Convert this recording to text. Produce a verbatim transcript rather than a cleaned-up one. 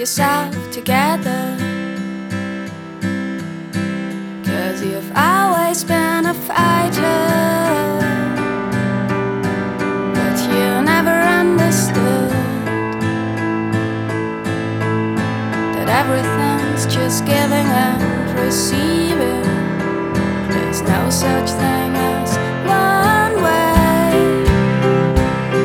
yourself together, 'cause you've always been a fighter, but you never understood that everything's just giving and receiving. There's no such thing as